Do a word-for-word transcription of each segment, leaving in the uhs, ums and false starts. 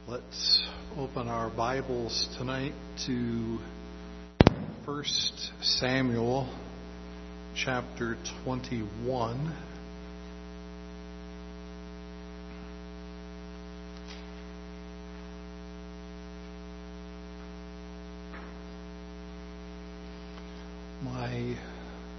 Let's open our Bibles tonight to First Samuel chapter twenty-one. My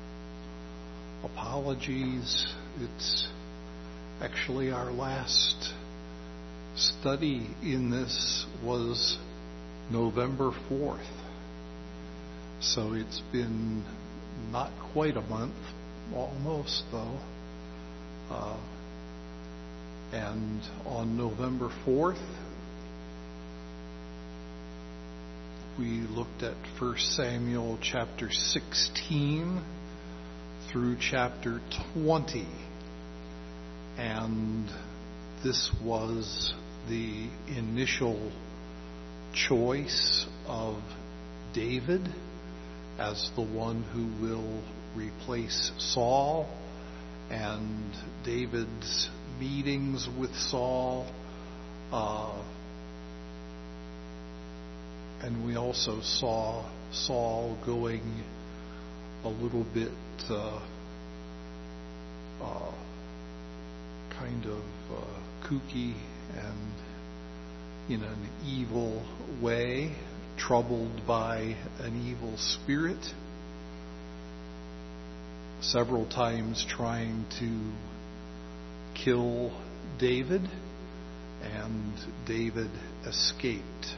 apologies. It's actually our last study in this was November fourth. So it's been not quite a month, almost though. Uh, and on November fourth, we looked at First Samuel chapter sixteen through chapter twenty. And this was the initial choice of David as the one who will replace Saul, and David's meetings with Saul. Uh, and we also saw Saul going a little bit uh, uh, kind of uh, kooky and in an evil way, troubled by an evil spirit, several times trying to kill David, and David escaped.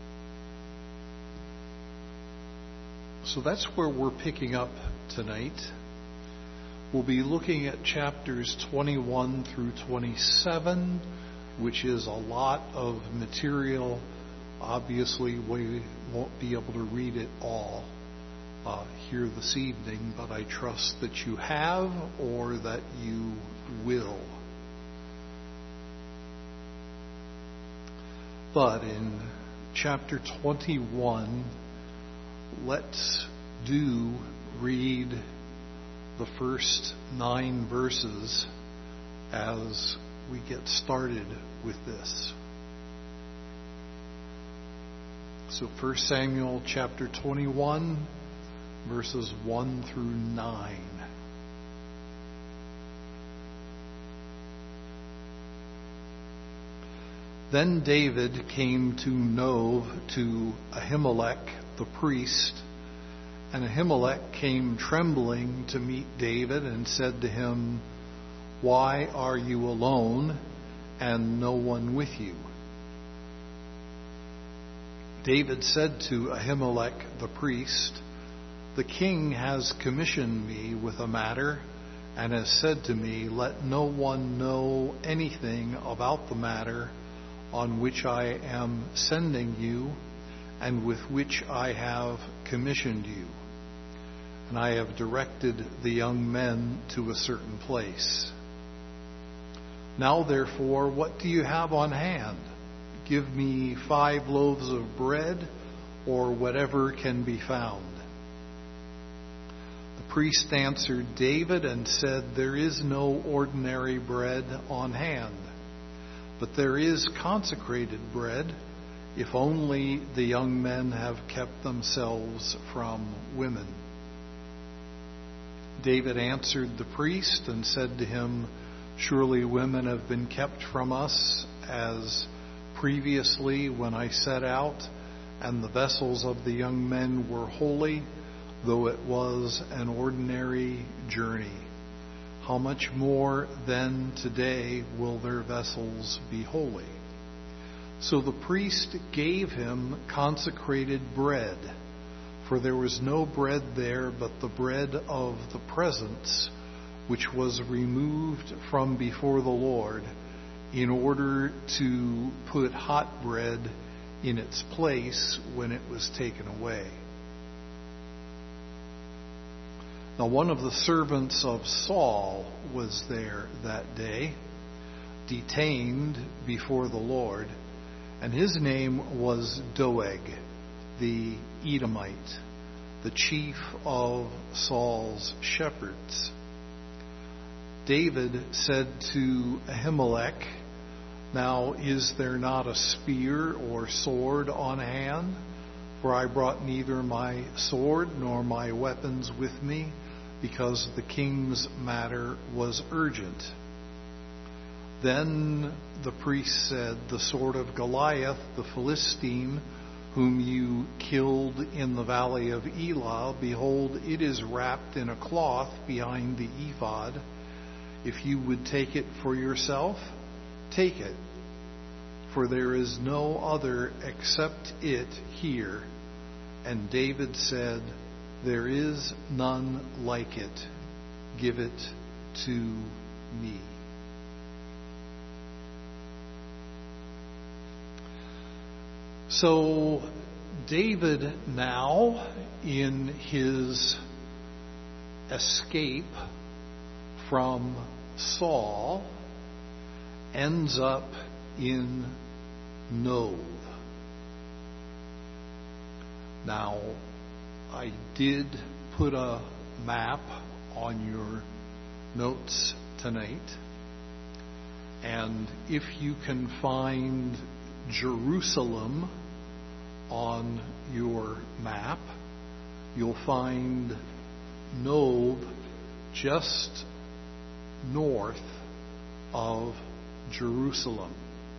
So that's where we're picking up tonight. We'll be looking at chapters twenty-one through twenty-seven, which is a lot of material. Obviously, we won't be able to read it all uh, here this evening, but I trust that you have or that you will. But in chapter twenty-one, let's do read the first nine verses as we get started with this. So First Samuel chapter twenty-one, verses one through nine. Then David came to Nob to Ahimelech the priest, and Ahimelech came trembling to meet David and said to him, "Why are you alone and no one with you?" David said to Ahimelech the priest, "The king has commissioned me with a matter and has said to me, 'Let no one know anything about the matter on which I am sending you and with which I have commissioned you.' And I have directed the young men to a certain place. Now, therefore, what do you have on hand? Give me five loaves of bread, or whatever can be found." The priest answered David and said, "There is no ordinary bread on hand, but there is consecrated bread, if only the young men have kept themselves from women." David answered the priest and said to him, "Surely women have been kept from us as previously when I set out, and the vessels of the young men were holy, though it was an ordinary journey. How much more then today will their vessels be holy?" So the priest gave him consecrated bread, for there was no bread there but the bread of the presence, which was removed from before the Lord, in order to put hot bread in its place when it was taken away. Now one of the servants of Saul was there that day, detained before the Lord, and his name was Doeg, the Edomite, the chief of Saul's shepherds. David said to Ahimelech, Now is there not a spear or sword on hand? For I brought neither my sword nor my weapons with me, because the king's matter was urgent. Then the priest said, The sword of Goliath, the Philistine, whom you killed in the valley of Elah, behold, it is wrapped in a cloth behind the ephod. If you would take it for yourself, take it, for there is no other except it here. And David said, There is none like it. Give it to me. So David now, in his escape from Saul, ends up in Nob. Now, I did put a map on your notes tonight, and if you can find Jerusalem on your map, you'll find Nob just north of Jerusalem.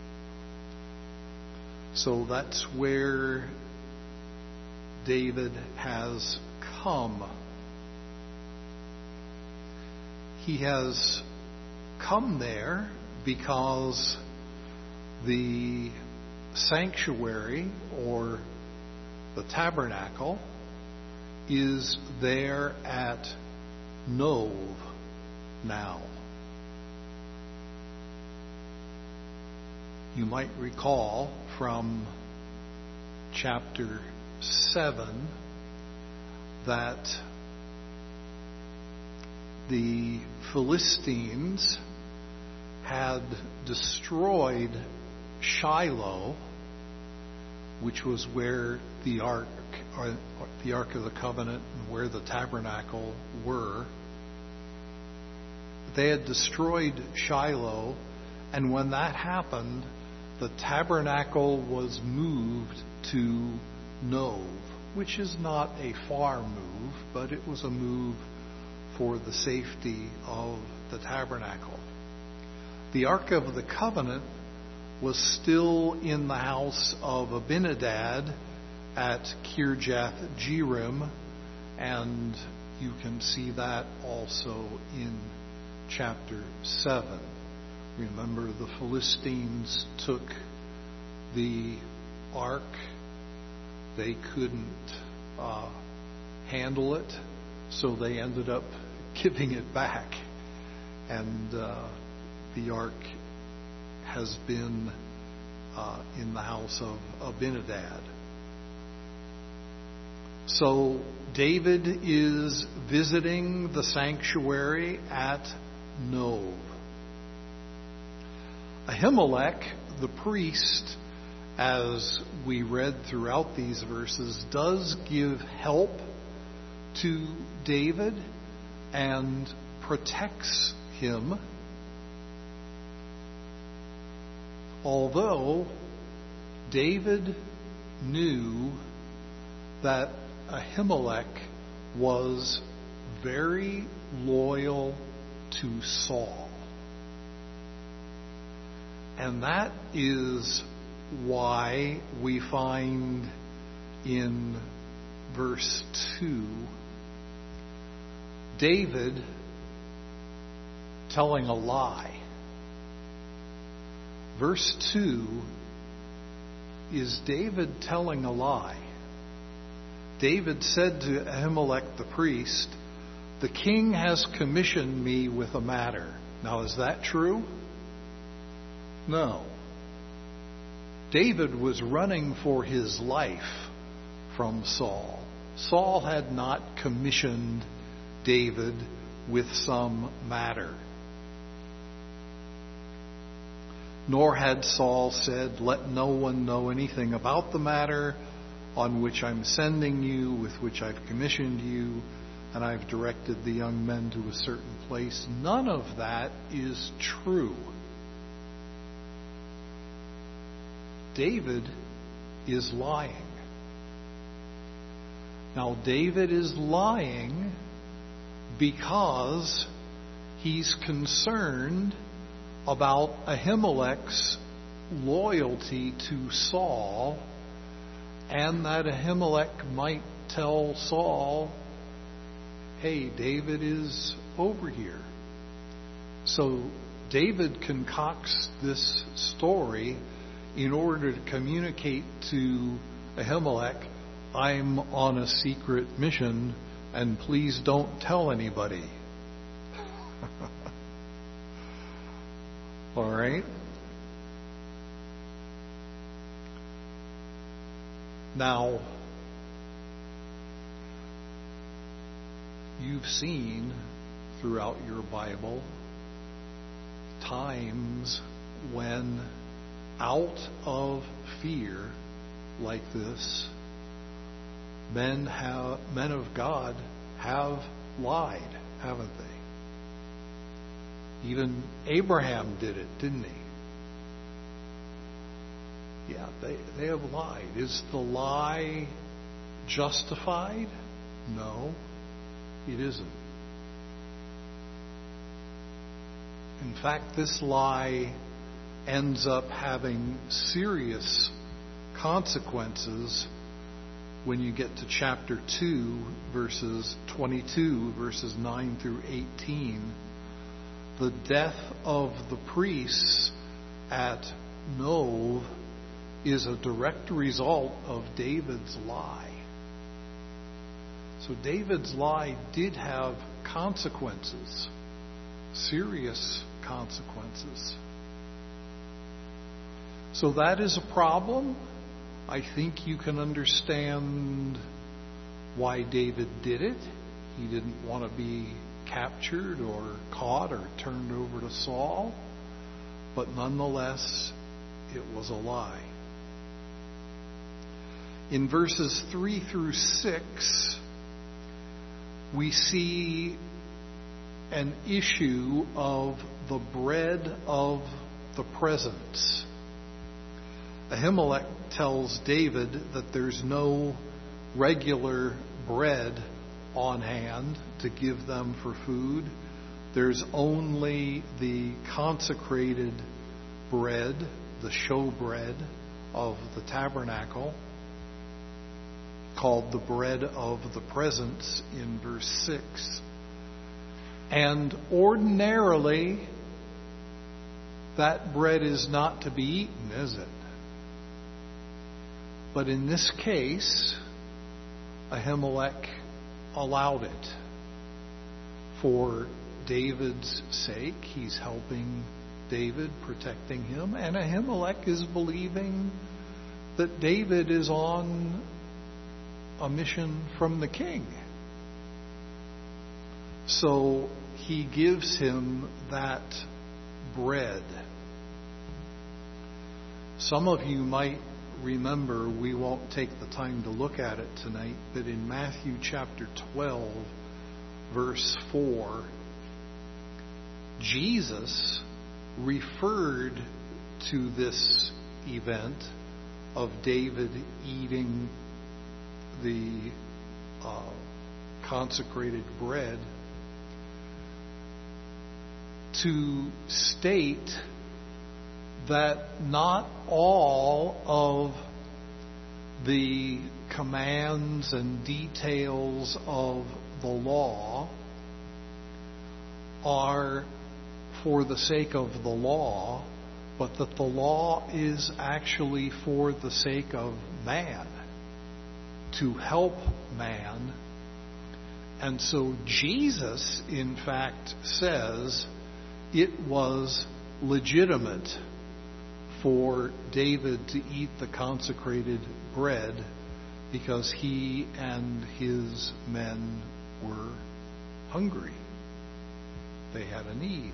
So that's where David has come. He has come there because the sanctuary, or the tabernacle, is there at Nob now. You might recall from chapter seven that the Philistines had destroyed Shiloh, which was where the ark, or the Ark of the Covenant, and where the tabernacle were. They had destroyed Shiloh, and when that happened, the tabernacle was moved to Nob, which is not a far move, but it was a move for the safety of the tabernacle. The Ark of the Covenant was still in the house of Abinadab at Kirjath Jearim, and you can see that also in chapter seven. Remember, the Philistines took the ark. They couldn't uh, handle it, so they ended up giving it back. And uh, the ark has been uh, in the house of Abinadab. So David is visiting the sanctuary at Nob. Ahimelech, the priest, as we read throughout these verses, does give help to David and protects him, although David knew that Ahimelech was very loyal to Saul. And that is why we find in verse two David telling a lie. Verse two is David telling a lie. David said to Ahimelech the priest, "The king has commissioned me with a matter." Now, is that true? No. David was running for his life from Saul. Saul had not commissioned David with some matter. Nor had Saul said, "Let no one know anything about the matter on which I'm sending you, with which I've commissioned you, and I've directed the young men to a certain place." None of that is true. David is lying. Now, David is lying because he's concerned about Ahimelech's loyalty to Saul, and that Ahimelech might tell Saul, hey, David is over here. So David concocts this story in order to communicate to Ahimelech, I'm on a secret mission, and please don't tell anybody. All right? Now, you've seen throughout your Bible times when, out of fear like this, men have men of God have lied, haven't they? Even Abraham did it, didn't he? Yeah, they, they have lied. Is the lie justified? No, it isn't. In fact, this lie ends up having serious consequences when you get to chapter two, verses twenty-two, verses nine through eighteen. The death of the priests at Nob is a direct result of David's lie. So David's lie did have consequences, serious consequences. So that is a problem. I think you can understand why David did it. He didn't want to be captured or caught or turned over to Saul. But nonetheless, it was a lie. In verses three through six, we see an issue of the bread of the presence. Ahimelech tells David that there's no regular bread on hand to give them for food. There's only the consecrated bread, the showbread of the tabernacle, called the bread of the presence in verse six. And ordinarily, that bread is not to be eaten, is it? But in this case, Ahimelech allowed it for David's sake. He's helping David, protecting him, and Ahimelech is believing that David is on a mission from the king. So he gives him that bread. Some of you might remember, we won't take the time to look at it tonight, but in Matthew chapter twelve, verse four, Jesus referred to this event of David eating the uh, consecrated bread to state that not all of the commands and details of the law are for the sake of the law, but that the law is actually for the sake of man, to help man. And so Jesus, in fact, says it was legitimate for David to eat the consecrated bread because he and his men were hungry. They had a need.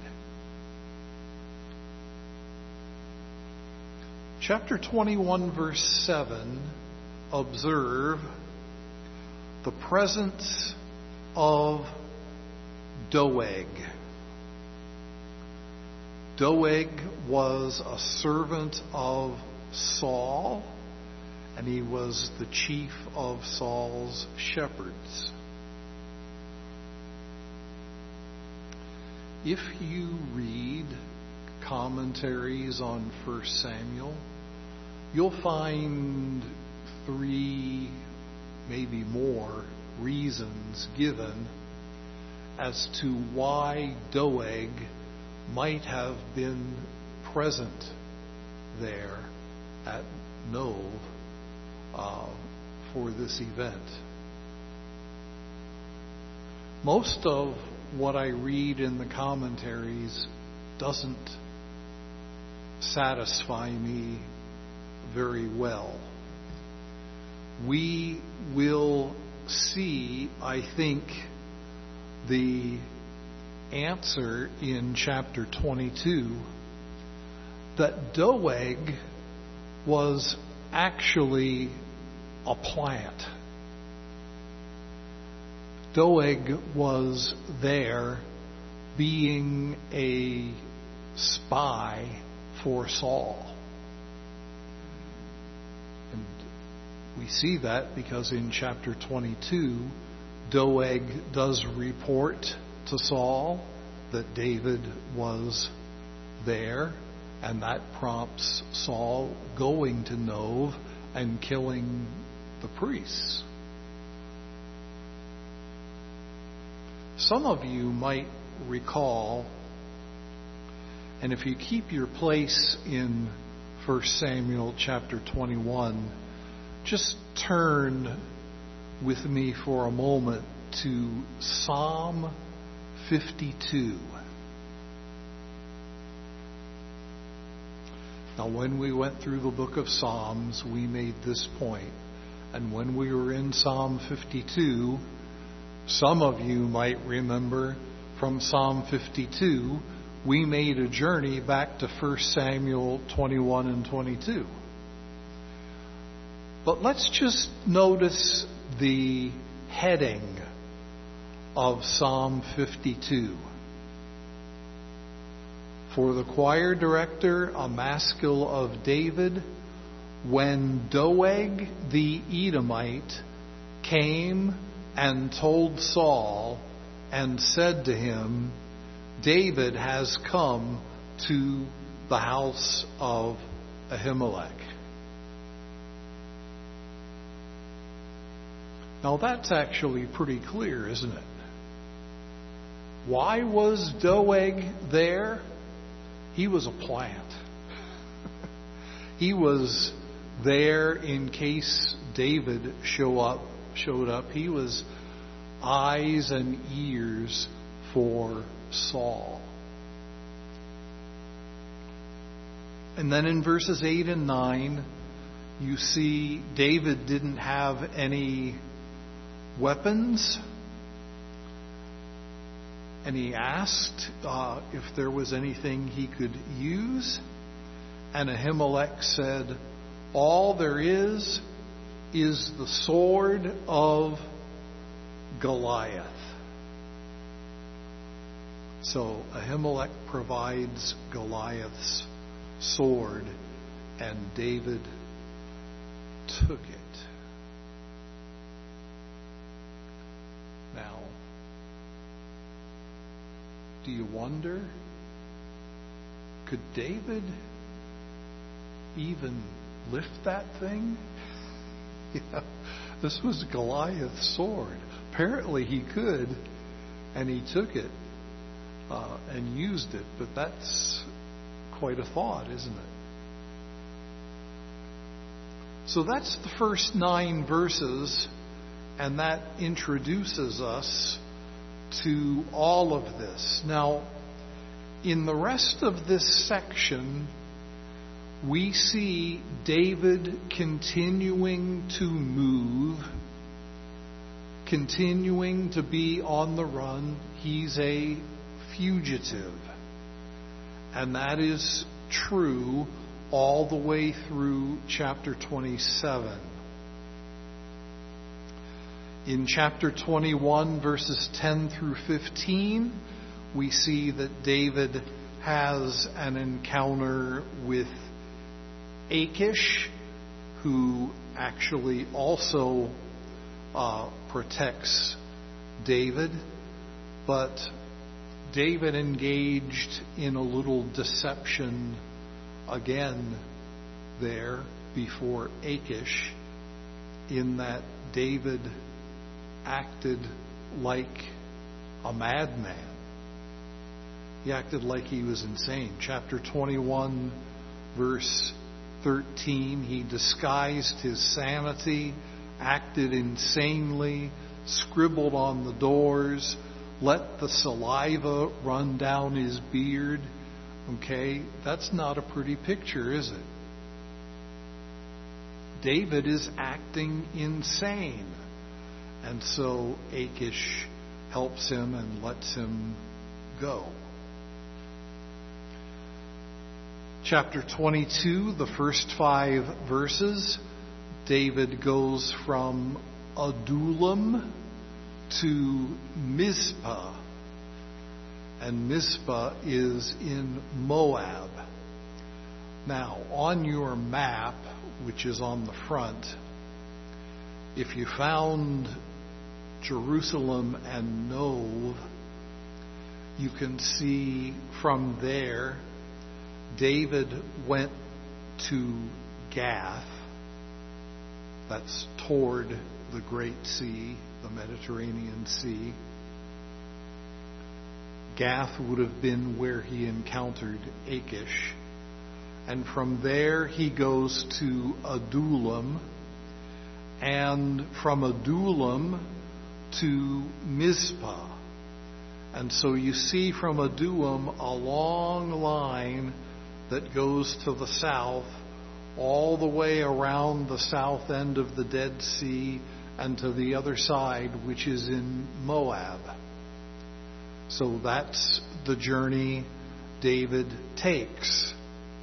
Chapter twenty-one, verse seven, observe the presence of Doeg. Doeg was a servant of Saul, and he was the chief of Saul's shepherds. If you read commentaries on First Samuel, you'll find three, maybe more, reasons given as to why Doeg might have been present there at Nob uh, for this event. Most of what I read in the commentaries doesn't satisfy me very well. We will see, I think, the answer in chapter twenty-two that Doeg was actually a plant. Doeg was there being a spy for Saul. And we see that because in chapter twenty-two, Doeg does report to Saul that David was there, and that prompts Saul going to Nob and killing the priests. Some of you might recall, and if you keep your place in First Samuel chapter twenty-one, just turn with me for a moment to Psalm fifty-two. Now, when we went through the book of Psalms, we made this point, and when we were in Psalm fifty-two, some of you might remember from Psalm fifty-two, we made a journey back to First Samuel twenty-one and twenty-two. But let's just notice the heading of Psalm fifty-two. For the choir director, a maskil of David, when Doeg the Edomite came and told Saul and said to him, David has come to the house of Ahimelech. Now that's actually pretty clear, isn't it? Why was Doeg there? He was a plant. He was there in case David show up, showed up. He was eyes and ears for Saul. And then in verses eight and nine, you see David didn't have any weapons. And he asked uh, if there was anything he could use. And Ahimelech said, all there is is the sword of Goliath. So Ahimelech provides Goliath's sword, and David took it. Now, do you wonder, could David even lift that thing? Yeah, this was Goliath's sword. Apparently he could, and he took it uh, and used it, but that's quite a thought, isn't it? So that's the first nine verses, and that introduces us to all of this. Now, in the rest of this section, we see David continuing to move, continuing to be on the run. He's a fugitive. And that is true all the way through chapter twenty-seven. In chapter twenty-one, verses ten through fifteen, we see that David has an encounter with Achish, who actually also uh, protects David, but David engaged in a little deception again there before Achish, in that David acted like a madman. He acted like he was insane. Chapter twenty-one, verse thirteen, he disguised his sanity, acted insanely, scribbled on the doors, let the saliva run down his beard. Okay, that's not a pretty picture, is it? David is acting insane. And so Achish helps him and lets him go. Chapter twenty-two, the first five verses, David goes from Adullam to Mizpah. And Mizpah is in Moab. Now, on your map, which is on the front, if you found Jerusalem and Nov, you can see from there David went to Gath. That's toward the Great Sea, the Mediterranean Sea. Gath would have been where he encountered Achish. And from there he goes to Adullam. And from Adullam to Mizpah. And so you see from Adullam a long line that goes to the south, all the way around the south end of the Dead Sea and to the other side, which is in Moab. So that's the journey David takes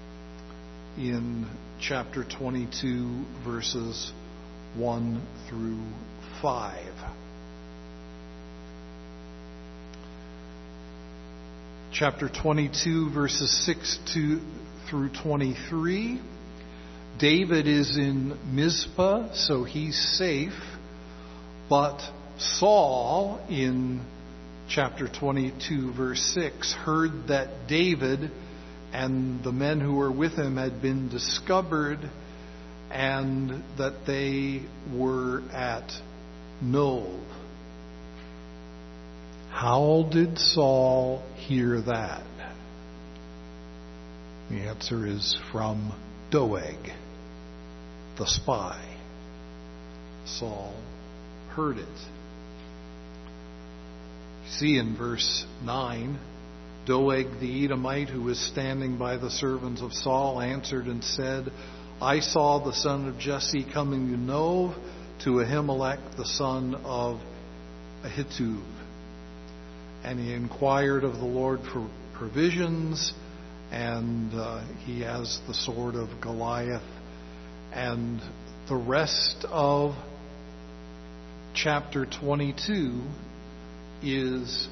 in chapter twenty-two, verses one through five. Chapter twenty-two, verses six to, through twenty-three. David is in Mizpah, so he's safe. But Saul, in chapter twenty-two, verse six, heard that David and the men who were with him had been discovered and that they were at Nob. How did Saul hear that? The answer is from Doeg, the spy. Saul heard it. You see in verse nine, Doeg the Edomite, who was standing by the servants of Saul, answered and said, I saw the son of Jesse coming to Nob to Ahimelech, the son of Ahitub. And he inquired of the Lord for provisions, and uh, he has the sword of Goliath. And the rest of chapter twenty-two is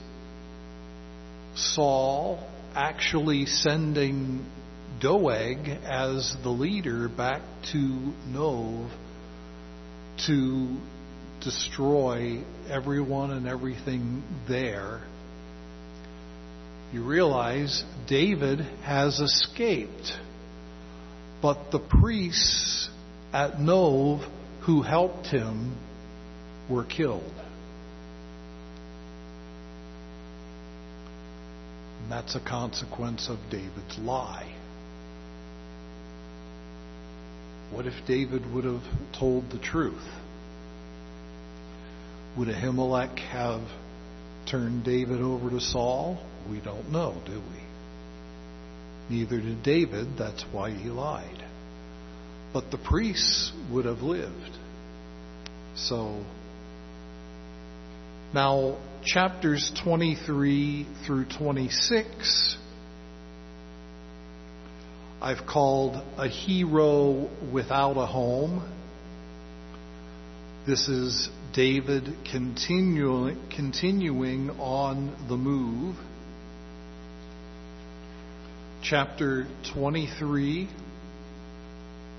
Saul actually sending Doeg as the leader back to Nob to destroy everyone and everything there. You realize David has escaped, but the priests at Nob who helped him were killed. And that's a consequence of David's lie. What if David would have told the truth? Would Ahimelech have turned David over to Saul? We don't know, do we? Neither did David. That's why he lied. But the priests would have lived. So, now chapters twenty-three through twenty-six, I've called A Hero Without a Home. This is David continuing, continuing on the move. Chapter twenty-three,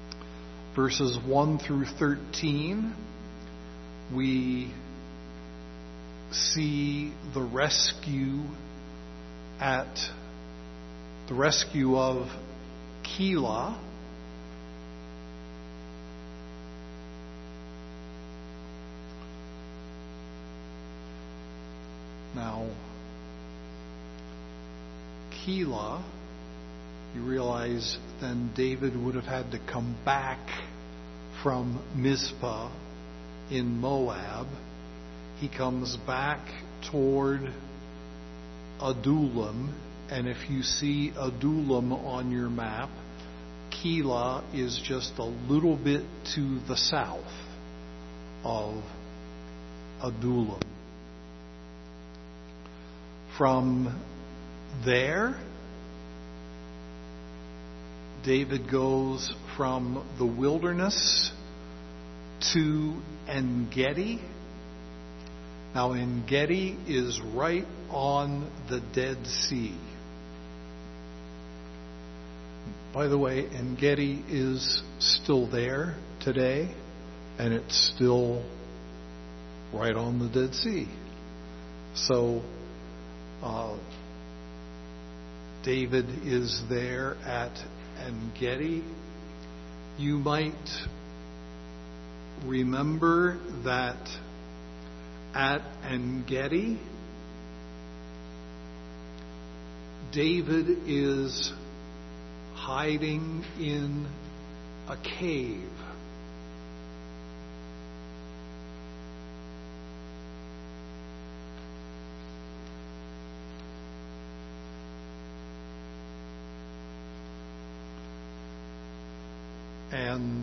verses one through thirteen, we see the rescue at the rescue of Keilah. Now, Keilah, you realize then David would have had to come back from Mizpah in Moab. He comes back toward Adullam, and if you see Adullam on your map, Keilah is just a little bit to the south of Adullam. From there, David goes from the wilderness to En-Gedi. Now, En-Gedi is right on the Dead Sea. By the way, En-Gedi is still there today, and it's still right on the Dead Sea. So, uh, David is there at En-Gedi. You might remember that at En-Gedi, David is hiding in a cave. And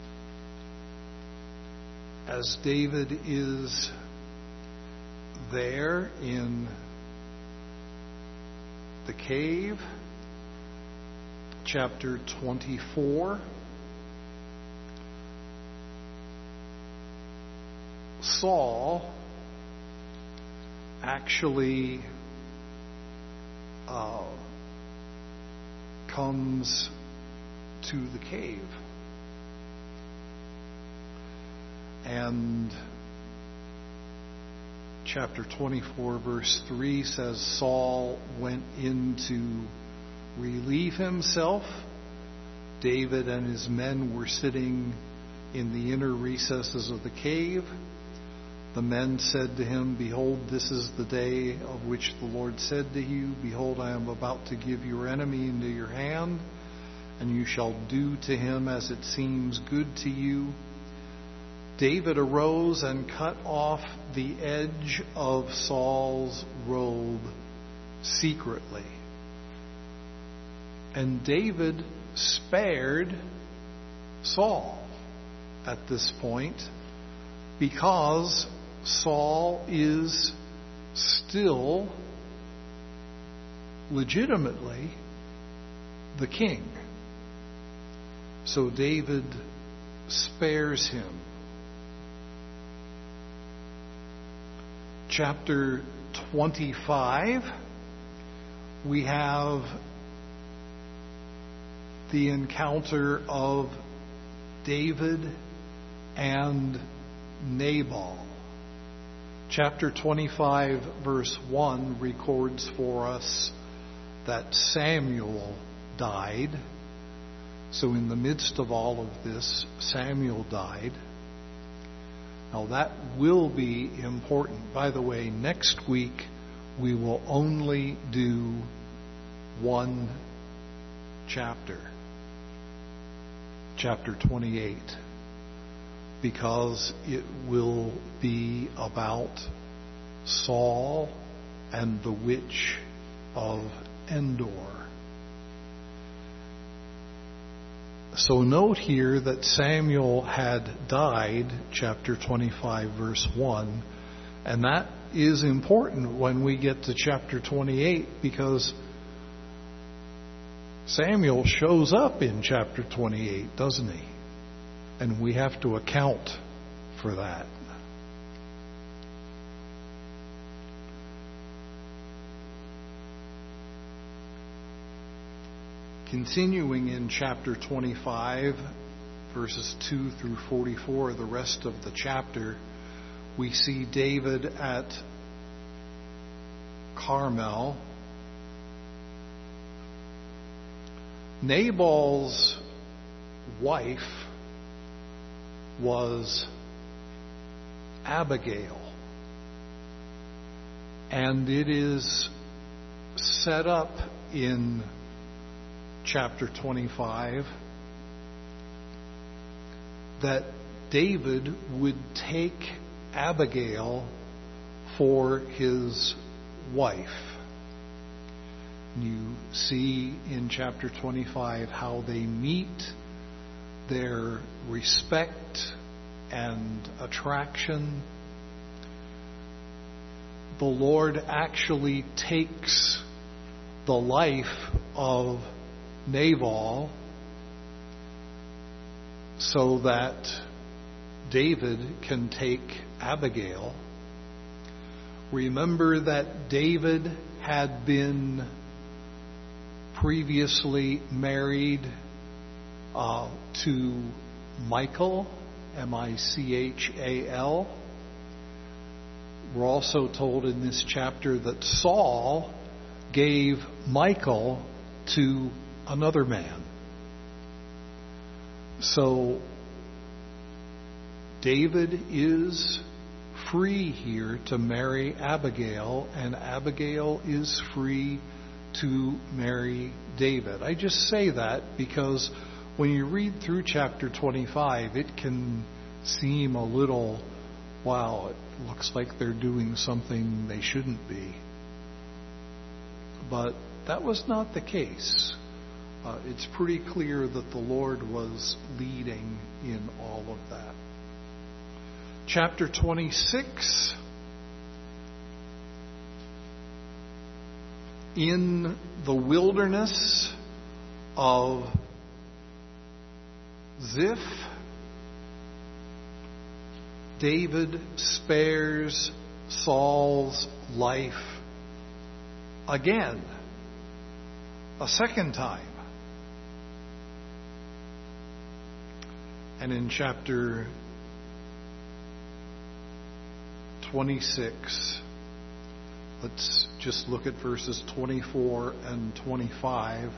as David is there in the cave, chapter twenty-four, Saul actually uh, comes to the cave. And chapter twenty-four, verse three says, Saul went in to relieve himself. David and his men were sitting in the inner recesses of the cave. The men said to him, Behold, this is the day of which the Lord said to you, Behold, I am about to give your enemy into your hand, and you shall do to him as it seems good to you. David arose and cut off the edge of Saul's robe secretly. And David spared Saul at this point because Saul is still legitimately the king. So David spares him. Chapter twenty-five, we have the encounter of David and Nabal. Chapter twenty-five, verse one, records for us that Samuel died. So in the midst of all of this, Samuel died. Now that will be important. By the way, next week we will only do one chapter, chapter twenty-eight, because it will be about Saul and the witch of Endor. So note here that Samuel had died, chapter twenty-five, verse one, and that is important when we get to chapter twenty-eight, because Samuel shows up in chapter twenty-eight, doesn't he? And we have to account for that. Continuing in chapter twenty-five, verses two through forty-four, the rest of the chapter, we see David at Carmel. Nabal's wife was Abigail. And it is set up in chapter twenty-five that David would take Abigail for his wife. You see in chapter twenty-five how they meet, their respect and attraction. The Lord actually takes the life of Nabal so that David can take Abigail. Remember that David had been previously married uh, to Michal, M I C H A L. We're also told in this chapter that Saul gave Michal to another man. So David is free here to marry Abigail, and Abigail is free to marry David. I just say that because when you read through chapter twenty-five, it can seem a little, wow, it looks like they're doing something they shouldn't be. But that was not the case. Uh, it's pretty clear that the Lord was leading in all of that. Chapter twenty-six, in the wilderness of Ziph, David spares Saul's life again, a second time. And in chapter twenty-six, let's just look at verses twenty-four and twenty-five.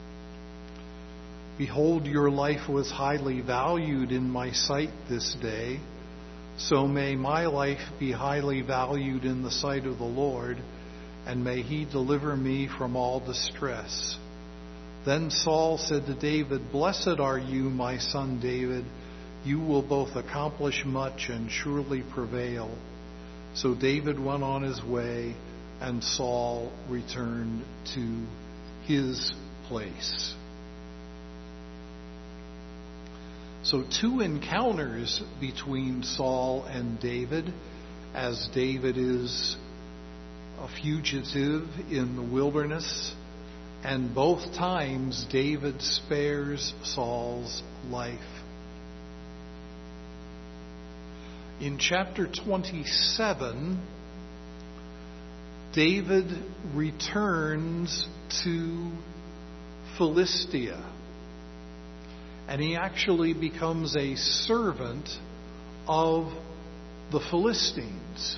Behold, your life was highly valued in my sight this day. So may my life be highly valued in the sight of the Lord, and may he deliver me from all distress. Then Saul said to David, Blessed are you, my son David. You will both accomplish much and surely prevail. So David went on his way, and Saul returned to his place. So two encounters between Saul and David, as David is a fugitive in the wilderness, and both times David spares Saul's life. In chapter twenty-seven, David returns to Philistia, and he actually becomes a servant of the Philistines.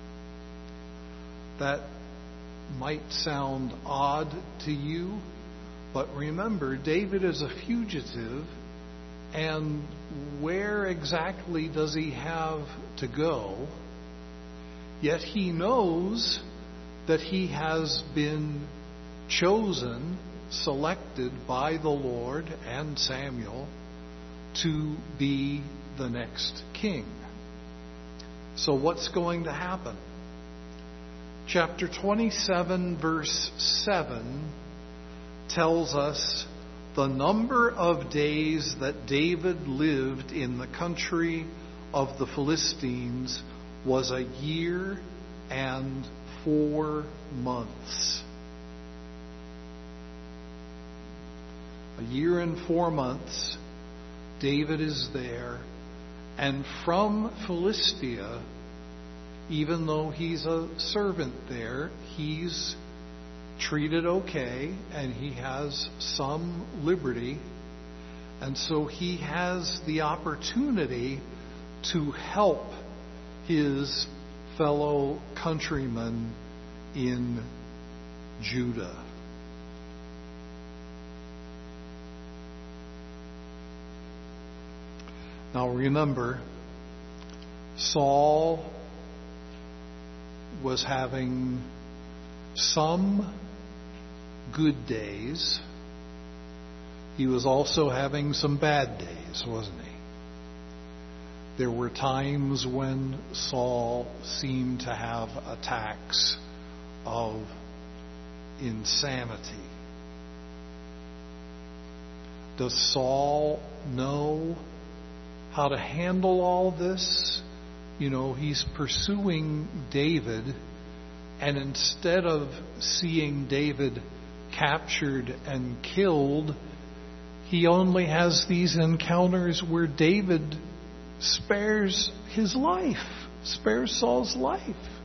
That might sound odd to you, but remember, David is a fugitive, and where exactly does he have to go? Yet he knows that he has been chosen, selected by the Lord and Samuel to be the next king. So what's going to happen? Chapter twenty-seven, verse seven tells us the number of days that David lived in the country of the Philistines was a year and four months. A year and four months, David is there, and from Philistia, even though he's a servant there, he's treated okay, and he has some liberty. And so he has the opportunity to help his fellow countrymen in Judah. Now remember, Saul was having some good days. He was also having some bad days, wasn't he? There were times when Saul seemed to have attacks of insanity. Does Saul know how to handle all this? You know, he's pursuing David, and instead of seeing David captured and killed, he only has these encounters where David spares his life, spares Saul's life.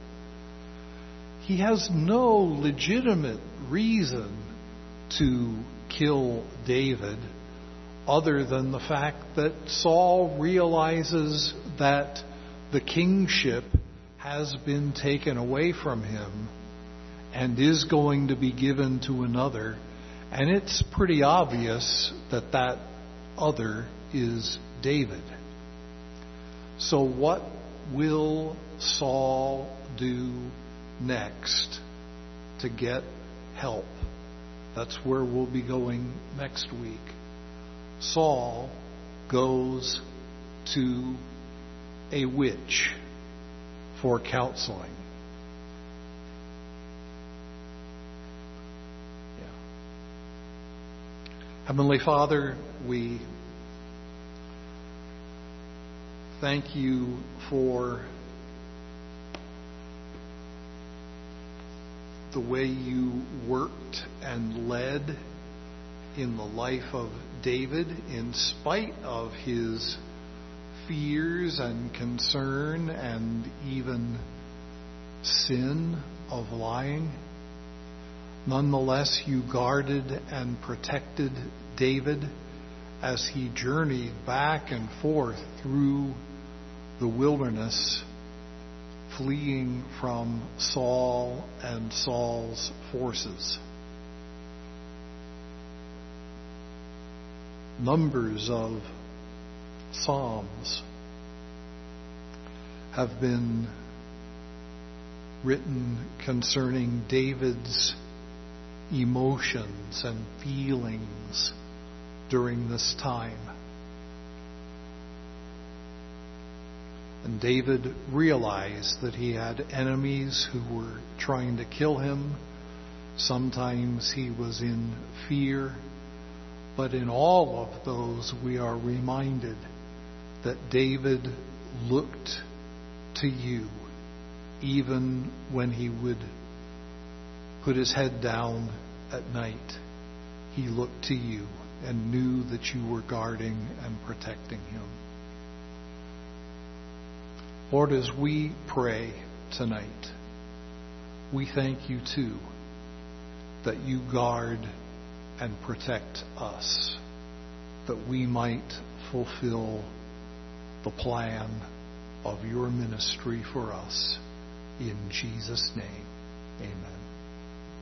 He has no legitimate reason to kill David other than the fact that Saul realizes that the kingship has been taken away from him and is going to be given to another. And it's pretty obvious that that other is David. So what will Saul do next to get help? That's where we'll be going next week. Saul goes to a witch for counseling. Yeah. Heavenly Father, we thank you for the way you worked and led in the life of David in spite of his fears and concern and even sin of lying. Nonetheless, you guarded and protected David as he journeyed back and forth through the wilderness, fleeing from Saul and Saul's forces. Numbers of Psalms have been written concerning David's emotions and feelings during this time. And David realized that he had enemies who were trying to kill him. Sometimes he was in fear. But in all of those, we are reminded that David looked to you even when he would put his head down at night. He looked to you and knew that you were guarding and protecting him. Lord, as we pray tonight, we thank you too that you guard and protect us, that we might fulfill the plan of your ministry for us. In Jesus' name, amen.